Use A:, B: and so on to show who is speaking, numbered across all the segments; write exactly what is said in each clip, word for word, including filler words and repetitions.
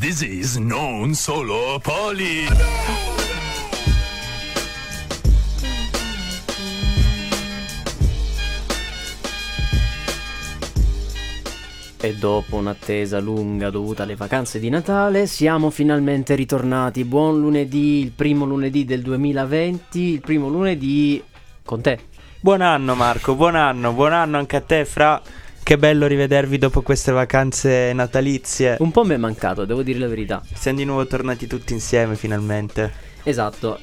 A: This is non solo Poli.
B: E dopo un'attesa lunga dovuta alle vacanze di Natale siamo finalmente ritornati. Buon lunedì, il primo lunedì del duemilaventi, il primo lunedì con te.
C: Buon anno Marco, buon anno, buon anno anche a te Fra. Che bello rivedervi dopo queste vacanze natalizie.
B: Un po' mi è mancato, devo dire la verità.
C: Siamo di nuovo tornati tutti insieme finalmente.
B: Esatto,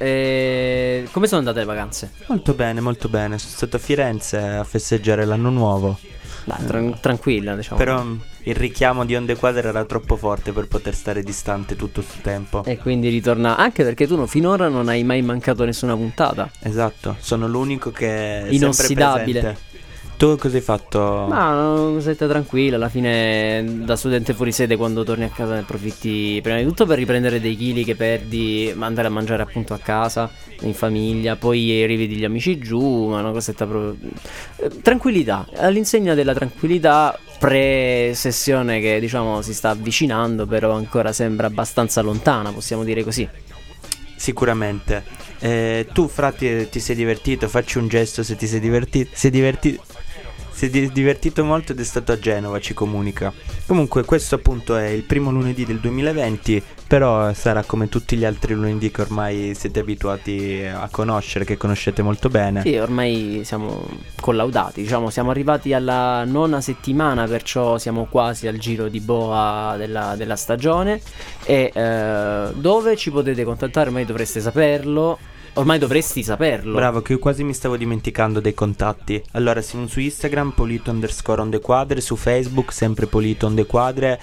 B: e come sono andate le vacanze?
C: Molto bene, molto bene, sono stato a Firenze a festeggiare l'anno nuovo.
B: Dai, tran- tranquilla, diciamo.
C: Però il richiamo di Onde Quadre era troppo forte per poter stare distante tutto questo tempo.
B: E quindi ritorna, anche perché tu no, finora non hai mai mancato nessuna puntata.
C: Esatto, sono l'unico che è
B: inossidabile.
C: sempre presente. Tu cosa hai fatto?
B: Ma una cosetta tranquilla, alla fine da studente fuori sede quando torni a casa ne approfitti prima di tutto per riprendere dei chili che perdi, andare a mangiare appunto a casa, in famiglia, poi rivedi gli amici giù, ma una cosetta proprio... Tranquillità, all'insegna della tranquillità pre-sessione che diciamo si sta avvicinando, però ancora sembra abbastanza lontana, possiamo dire così.
C: Sicuramente. Eh, tu Fra ti, ti sei divertito, facci un gesto se ti sei divertito. Sei divertito... Si è divertito molto ed è stato a Genova, ci comunica. Comunque questo appunto è il primo lunedì del duemilaventi, però sarà come tutti gli altri lunedì che ormai siete abituati a conoscere, che conoscete molto bene.
B: Sì, ormai siamo collaudati, diciamo, siamo arrivati alla nona settimana, perciò siamo quasi al giro di boa della, della stagione. E eh, dove ci potete contattare, ormai dovreste saperlo. Ormai dovresti saperlo.
C: Bravo, che io quasi mi stavo dimenticando dei contatti. Allora siamo su Instagram, Polito underscore Onde Quadre, su Facebook sempre Polito Onde Quadre,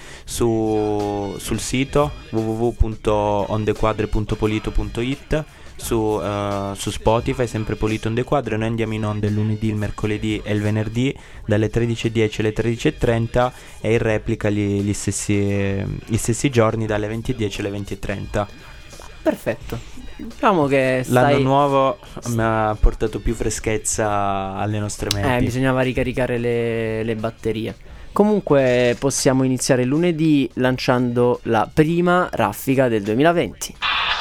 C: su, sul sito w w w punto ondequadre punto polito punto it, su, uh, su Spotify sempre Polito Onde Quadre. Noi andiamo in onda il lunedì, il mercoledì e il venerdì dalle tredici e dieci alle tredici e trenta e in replica gli, gli, stessi, gli stessi giorni dalle venti e dieci alle venti e trenta.
B: Perfetto. Diciamo che stai...
C: L'anno nuovo mi ha portato più freschezza alle nostre menti.
B: Eh, bisognava ricaricare le, le batterie. Comunque possiamo iniziare il lunedì lanciando la prima raffica del duemilaventi.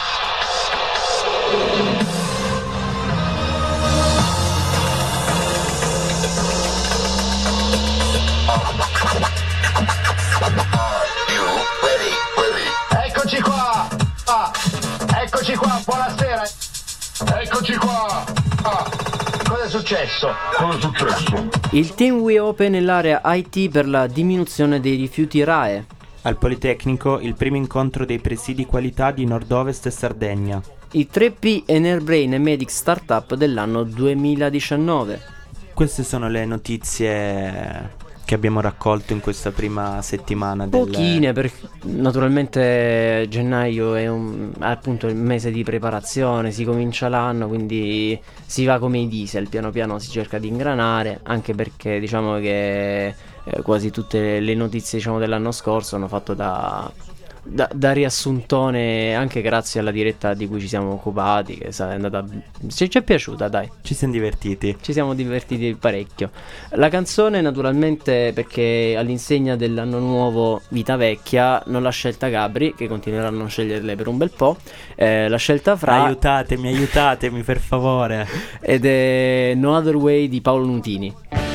D: Eccoci qua! Ah, eccoci qua, buonasera! Eccoci qua! Ah, cosa è successo? Cosa è successo?
B: Il team We Open nell'area I T per la diminuzione dei rifiuti R A E.
C: Al Politecnico il primo incontro dei presidi qualità di Nord-Ovest e Sardegna.
B: I tre P Enerbrain e Medic Startup dell'anno duemiladiciannove.
C: Queste sono le notizie che abbiamo raccolto in questa prima settimana del...
B: Pochine, perché naturalmente gennaio è un, appunto il mese di preparazione, si comincia l'anno, quindi si va come i diesel, piano piano si cerca di ingranare, anche perché diciamo che eh, quasi tutte le notizie diciamo dell'anno scorso hanno fatto da... Da, da riassuntone, anche grazie alla diretta di cui ci siamo occupati, che è andata, ci, ci è piaciuta, dai.
C: Ci siamo divertiti.
B: Ci siamo divertiti parecchio. La canzone naturalmente, perché all'insegna dell'anno nuovo Vita Vecchia, non l'ha scelta Gabri, che continuerà a non sceglierle per un bel po', eh, l'ha scelta Fra.
C: Aiutatemi, aiutatemi per favore.
B: Ed è No Other Way di Paolo Nutini.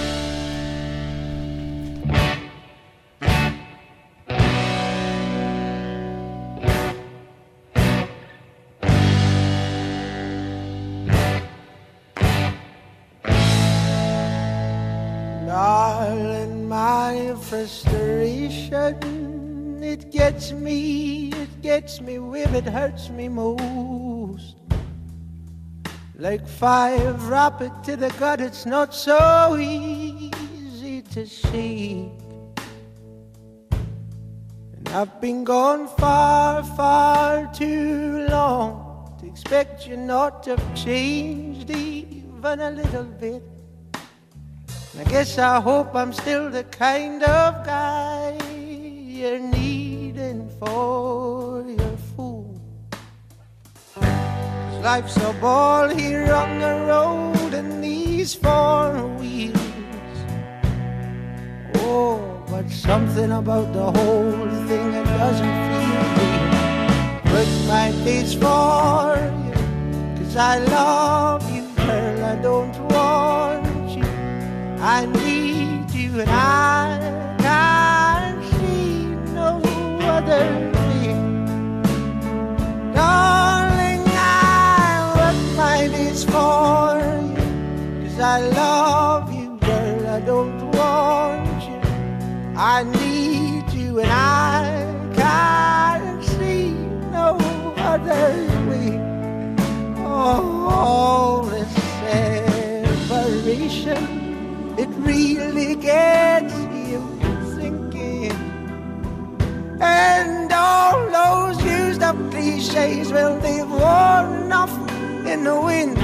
E: Darling, my frustration, it gets me, it gets me where it hurts me most. Like fire, drop it to the gut, it's not so easy to see. And I've been gone far, far too long to expect you not to have changed even a little bit. I guess I hope I'm still the kind of guy you're needing for your fool. 'Cause life's a ball here on the road and these four wheels. Oh, but something about the whole thing, it doesn't feel this for you, 'cause I love you, girl, I don't want you, I need you, and I can't see no other way. Darling, I work my days for you, 'cause I love you, girl, I don't want you, I need you, and I can't see no other way. Oh, this separation, it really gets you thinking. And all those used up cliches, well, they've worn off in the wind.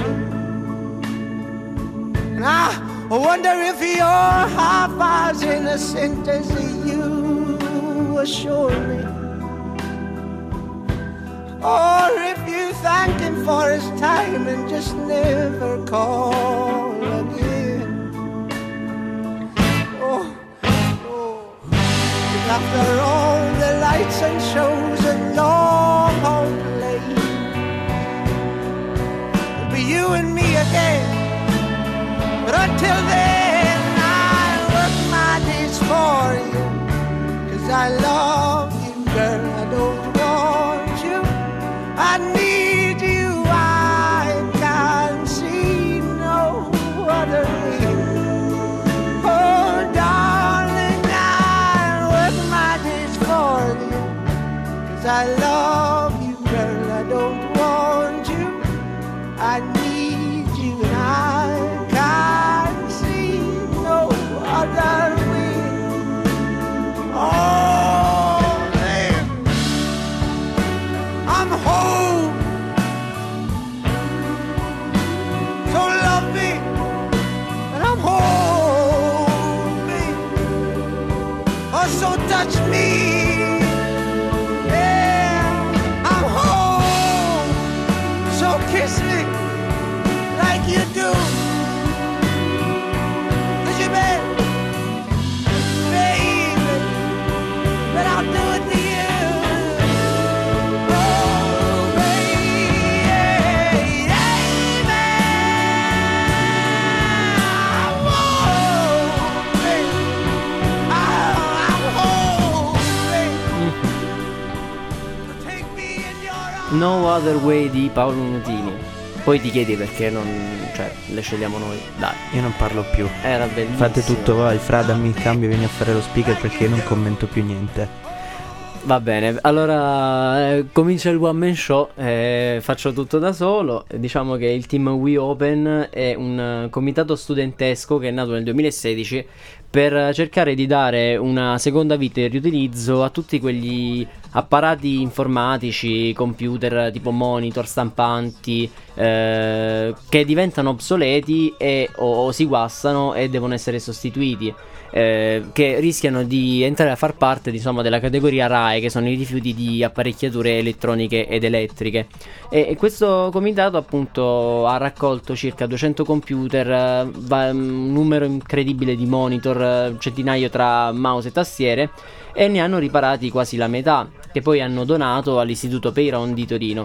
E: And I wonder if you're half as innocent as you assure me, or if you thank him for his time and just never call again. Oh, oh, after all the lights and shows and long haul late, it'll be you and me again. But until then, I work my days for you, 'cause I love you, girl, I don't want you, I need you, I can't see no other way. Oh, darling, I work my days for you, 'cause I love you, girl, I don't want you, I need you, and I can't see no other way. Oh, baby, I'm home, so love me, and I'm home, baby. Oh, so touch me, yeah, I'm home, so kiss me like you do.
B: No Other Way di Paolo Nutini. Poi ti chiedi perché non, cioè, le scegliamo noi. Dai,
C: io non parlo più.
B: Era bellissimo.
C: Fate tutto voi, Fra, dammi il cambio, vieni a fare lo speaker perché io non commento più niente.
B: Va bene, allora eh, comincia il one man show, eh, faccio tutto da solo. Diciamo che il team We Open è un uh, comitato studentesco che è nato nel duemilasedici per cercare di dare una seconda vita e riutilizzo a tutti quegli apparati informatici, computer tipo monitor, stampanti, eh, che diventano obsoleti e, o, o si guastano e devono essere sostituiti. Eh, che rischiano di entrare a far parte, diciamo, della categoria R A E, che sono i rifiuti di apparecchiature elettroniche ed elettriche. E, e questo comitato appunto ha raccolto circa duecento computer, va, un numero incredibile di monitor, centinaio tra mouse e tastiere, e ne hanno riparati quasi la metà, che poi hanno donato all'Istituto Peyron di Torino.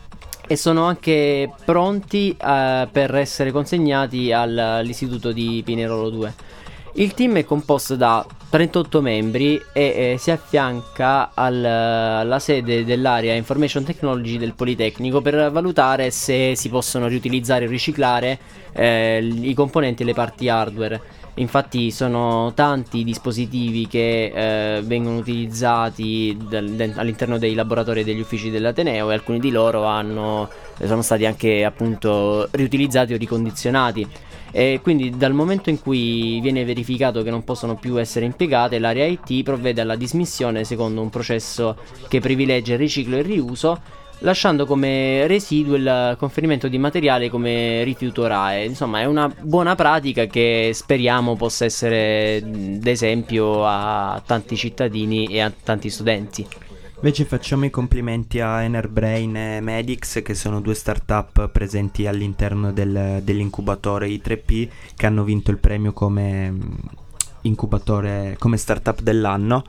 B: E sono anche pronti eh, per essere consegnati al, all'Istituto di Pinerolo due. Il team è composto da trentotto membri e eh, si affianca al, alla sede dell'area Information Technology del Politecnico per valutare se si possono riutilizzare o riciclare eh, i componenti e le parti hardware. Infatti sono tanti i dispositivi che eh, vengono utilizzati del, de, all'interno dei laboratori e degli uffici dell'Ateneo, e alcuni di loro hanno, sono stati anche appunto riutilizzati o ricondizionati. E quindi dal momento in cui viene verificato che non possono più essere impiegate, l'area I T provvede alla dismissione secondo un processo che privilegia il riciclo e il riuso, lasciando come residuo il conferimento di materiale come rifiuto R A E. Insomma, è una buona pratica che speriamo possa essere d'esempio a tanti cittadini e a tanti studenti.
C: Invece facciamo i complimenti a Enerbrain e Medix, che sono due startup presenti all'interno del, dell'incubatore I tre P, che hanno vinto il premio come incubatore, come startup dell'anno.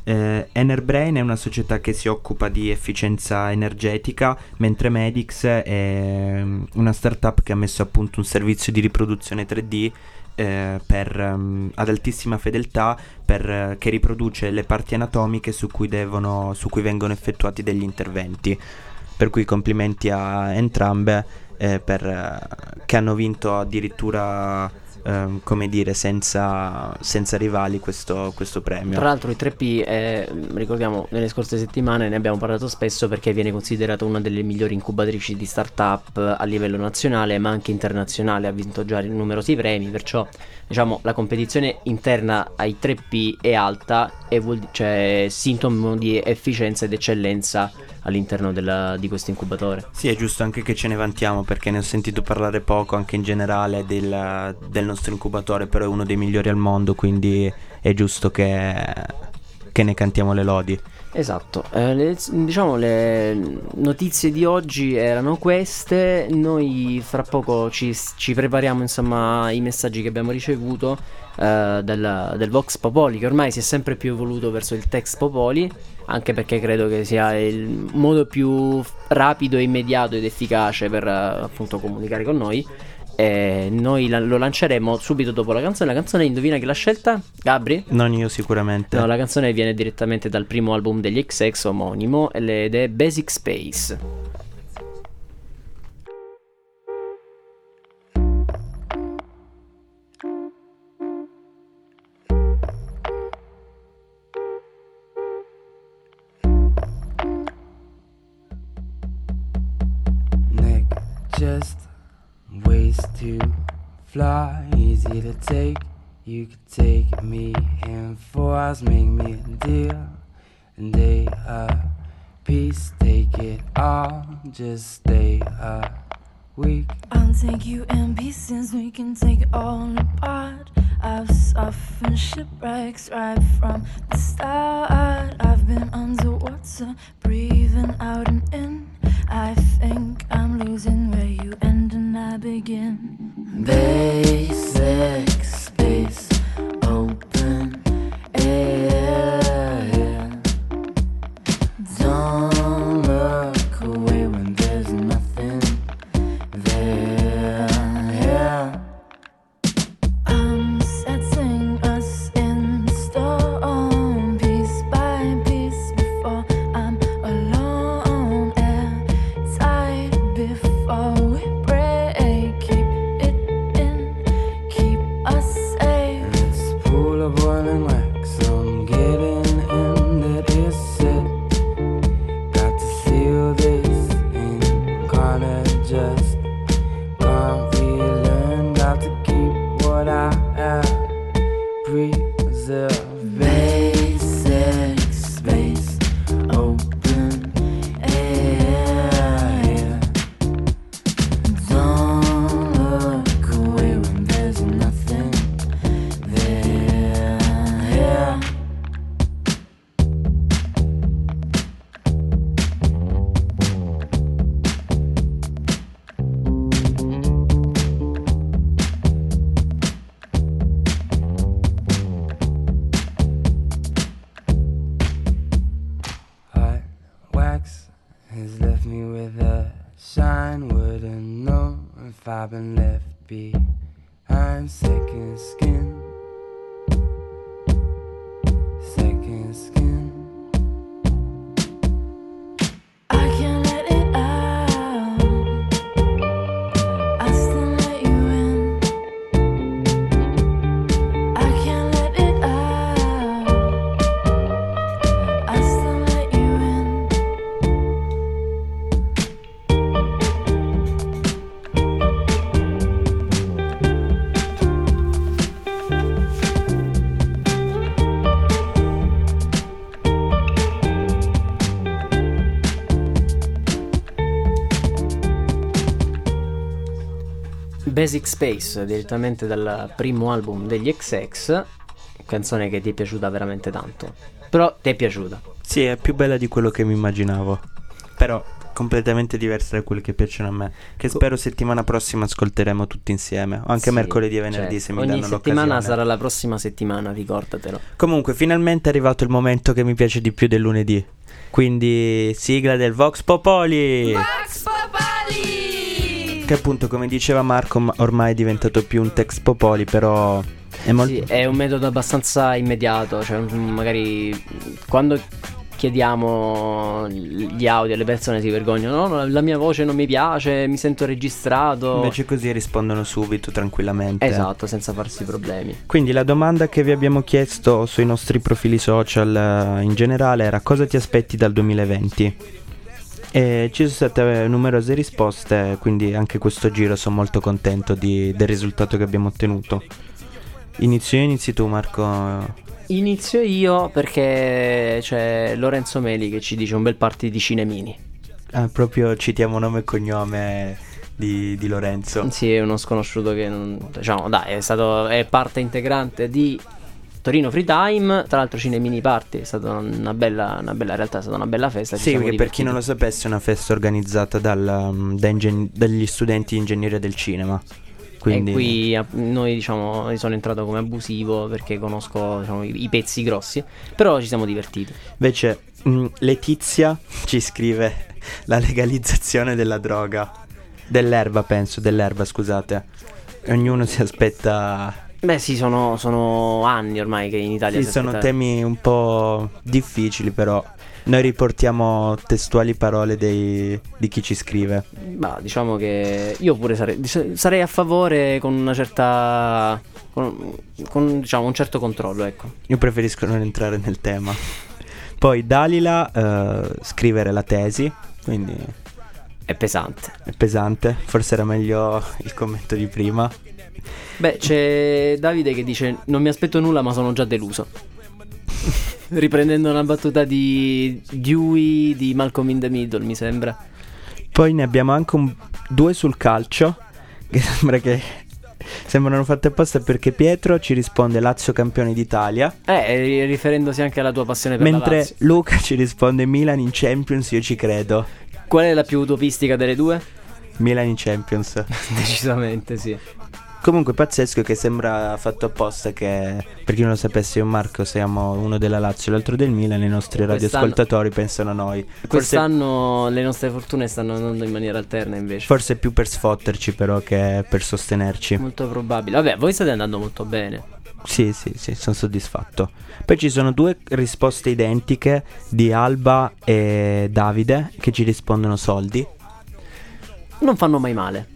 C: Eh, Enerbrain è una società che si occupa di efficienza energetica, mentre Medix è una startup che ha messo a punto un servizio di riproduzione tre D eh, per, um, ad altissima fedeltà per, che riproduce le parti anatomiche su cui, devono, su cui vengono effettuati degli interventi. Per cui complimenti a entrambe eh, per, uh, che hanno vinto addirittura Uh, come dire senza, senza rivali questo, questo premio.
B: Tra l'altro i tre P eh, ricordiamo nelle scorse settimane ne abbiamo parlato spesso perché viene considerato una delle migliori incubatrici di startup a livello nazionale ma anche internazionale, ha vinto già numerosi premi, perciò diciamo la competizione interna ai tre P è alta e vuol d- cioè sintomo di efficienza ed eccellenza all'interno della, di questo incubatore.
C: Sì, è giusto anche che ce ne vantiamo, perché ne ho sentito parlare poco anche in generale del, del nostro incubatore, però è uno dei migliori al mondo, quindi è giusto che, che ne cantiamo le lodi.
B: Esatto, eh, le, diciamo le notizie di oggi erano queste. Noi fra poco ci, ci prepariamo insomma ai messaggi che abbiamo ricevuto eh, del, del Vox Popoli, che ormai si è sempre più evoluto verso il Text Popoli, anche perché credo che sia il modo più rapido, immediato ed efficace per uh, appunto comunicare con noi. E noi la- lo lanceremo subito dopo la canzone. La canzone, indovina chi l'ha scelta? Gabri?
C: Non io sicuramente.
B: No, la canzone viene direttamente dal primo album degli X X omonimo ed è Basic Space.
F: Nick, just ways to fly, easy to take. You could take me in four hours, make me a deal, and they a piece, take it all, just stay a week.
G: I'll take you in pieces, we can take it all apart. I've suffered shipwrecks right from the start. I've been underwater, breathing out and in. I think I'm losing where you end and I begin.
F: Basic space, open air. Don't look away when there's nothing there.
G: I'm setting us in stone, piece by piece, before I'm alone. Air tight before we break. Keep it in, keep us safe.
F: This pool of boiling wax, I'm getting in, that is it. Got to seal this in, can't adjust, can't relearn. Got to keep what I have, preserve. Basic space, open air. Don't look away when there's nothing there. Hot wax has left me with a shine. Wouldn't know if I've been left behind. Second skin, second skin.
G: I can't let it out, I still let you in. I can't let it out, I still let you in.
B: Basic Space, direttamente dal primo album degli X X, canzone che ti è piaciuta veramente tanto. Però ti è piaciuta.
C: Sì, è più bella di quello che mi immaginavo. Però completamente diverse da quelle che piacciono a me, che spero settimana prossima ascolteremo tutti insieme, o anche
B: Sì,
C: mercoledì e venerdì,
B: certo.
C: se mi
B: Ogni
C: danno
B: settimana
C: l'occasione.
B: sarà la prossima settimana, ricordatelo.
C: Comunque finalmente è arrivato il momento che mi piace di più del lunedì, quindi sigla del Vox Popoli.
G: Vox Popoli!
C: Che appunto, come diceva Marco, m- ormai è diventato più un text popoli, però è molto...
B: Sì, è un metodo abbastanza immediato, cioè mm, magari quando chiediamo gli audio alle persone si vergognano, no, la mia voce non mi piace, mi sento registrato.
C: Invece così rispondono subito, tranquillamente.
B: Esatto, senza farsi problemi.
C: Quindi la domanda che vi abbiamo chiesto sui nostri profili social eh, in generale era: cosa ti aspetti dal duemilaventi? E ci sono state numerose risposte, quindi anche questo giro sono molto contento di- del risultato che abbiamo ottenuto. Inizio io, inizi tu, Marco?
B: Inizio io perché c'è Lorenzo Meli che ci dice un bel party di cinemini.
C: Ah, proprio citiamo nome e cognome di, di Lorenzo.
B: Sì, è uno sconosciuto che non, diciamo, dai, è stato è parte integrante di Torino Free Time. Tra l'altro Cinemini Party è stata una bella, una bella realtà, è stata una bella festa. ci
C: Sì,
B: siamo
C: perché per chi
B: divertiti.
C: non lo sapesse è una festa organizzata dal, um, da ingen- dagli studenti di ingegneria del cinema. Quindi...
B: E qui a- noi diciamo io sono entrato come abusivo perché conosco diciamo, i, i pezzi grossi. Però ci siamo divertiti.
C: Invece mh, Letizia ci scrive la legalizzazione della droga, dell'erba penso, dell'erba scusate. Ognuno si aspetta...
B: Beh sì, sono, sono anni ormai che in Italia
C: Sì,
B: si
C: sono
B: aspetta-
C: temi un po' difficili, però noi riportiamo testuali parole dei- di chi ci scrive.
B: Bah, diciamo che io pure sarei, dic- sarei a favore con una certa con, con, diciamo un certo controllo, ecco.
C: Io preferisco non entrare nel tema. Poi Dalila eh, scrivere la tesi, quindi
B: È pesante.
C: è pesante, forse era meglio il commento di prima.
B: Beh, c'è Davide che dice non mi aspetto nulla ma sono già deluso. Riprendendo una battuta di Dewey di Malcolm in the Middle, mi sembra.
C: Poi ne abbiamo anche un, due sul calcio, che sembra che sembrano fatte apposta, perché Pietro ci risponde Lazio campione d'Italia,
B: Eh, riferendosi anche alla tua passione per la
C: mentre
B: Lazio.
C: Luca ci risponde Milan in Champions, io ci credo.
B: Qual è la più utopistica delle due?
C: Milan in Champions.
B: Decisamente sì.
C: Comunque pazzesco che sembra fatto apposta, che per chi non lo sapesse io e Marco siamo uno della Lazio e l'altro del Milan, i nostri
B: Quest'anno-
C: radioascoltatori pensano a noi. Forse,
B: Quest'anno le nostre fortune stanno andando in maniera alterna invece.
C: forse più per sfotterci però che per sostenerci.
B: Molto probabile. Vabbè, voi state andando molto bene.
C: Sì, sì, sì, sono soddisfatto. Poi ci sono due risposte identiche di Alba e Davide che ci rispondono soldi.
B: Non fanno mai male.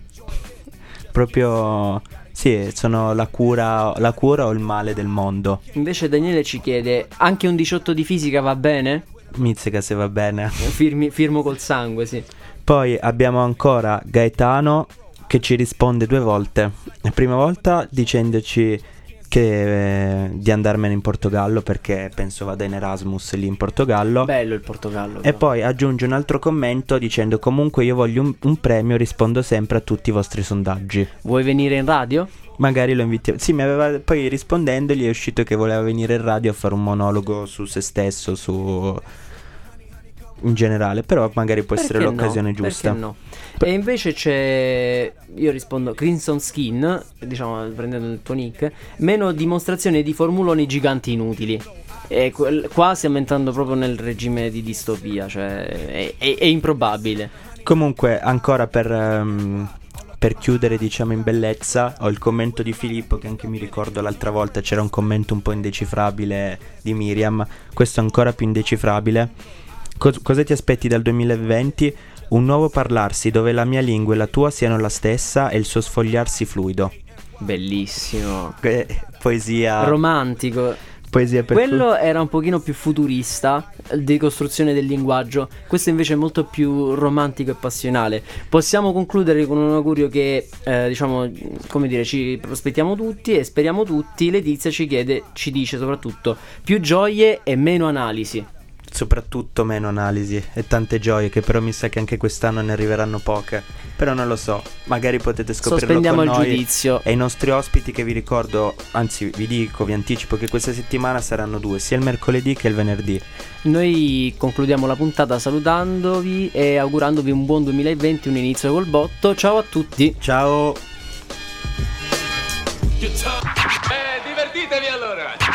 C: Proprio sì, sono la cura, la cura o il male del mondo.
B: Invece Daniele ci chiede anche un diciotto di fisica va bene?
C: Mizzica se va bene.
B: Firmi- firmo col sangue, sì.
C: Poi abbiamo ancora Gaetano che ci risponde due volte. La prima volta dicendoci che eh, di andarmene in Portogallo perché penso vada in Erasmus lì in Portogallo.
B: Bello il Portogallo.
C: E
B: però.
C: poi aggiunge un altro commento dicendo comunque io voglio un, un premio, rispondo sempre a tutti i vostri sondaggi.
B: Vuoi venire in radio?
C: Magari lo invitiamo. Sì, mi aveva poi rispondendogli è uscito che voleva venire in radio a fare un monologo su se stesso, su in generale, però magari può essere
B: Perché
C: l'occasione
B: no?
C: giusta.
B: Perché no? E invece c'è, io rispondo Crimson Skin, diciamo prendendo il tuo nick, meno dimostrazione di formuloni giganti inutili. E quel- qua stiamo entrando proprio nel regime di distopia, cioè è, è- è improbabile.
C: Comunque ancora per ehm, per chiudere diciamo in bellezza ho il commento di Filippo, che anche mi ricordo l'altra volta c'era un commento un po' indecifrabile di Miriam, questo è ancora più indecifrabile. Cos- cosa ti aspetti dal duemilaventi? Un nuovo parlarsi dove la mia lingua e la tua siano la stessa e il suo sfogliarsi fluido.
B: Bellissimo.
C: Eh, poesia
B: Romantico.
C: poesia per
B: Quello era un pochino più futurista, di costruzione del linguaggio. Questo invece è molto più romantico e passionale. Possiamo concludere con un augurio che eh, diciamo, come dire, ci prospettiamo tutti e speriamo tutti. Letizia ci chiede, ci dice soprattutto più gioie e meno analisi.
C: soprattutto meno analisi e tante gioie, che però mi sa che anche quest'anno ne arriveranno poche, però non lo so, magari potete scoprirlo
B: Sospendiamo
C: con
B: il
C: noi
B: giudizio.
C: e i nostri ospiti, che vi ricordo, anzi vi dico, vi anticipo che questa settimana saranno due, sia il mercoledì che il venerdì.
B: Noi concludiamo la puntata salutandovi e augurandovi un buon duemilaventi, un inizio col botto. Ciao a tutti.
C: Ciao.
A: Eh, divertitevi allora.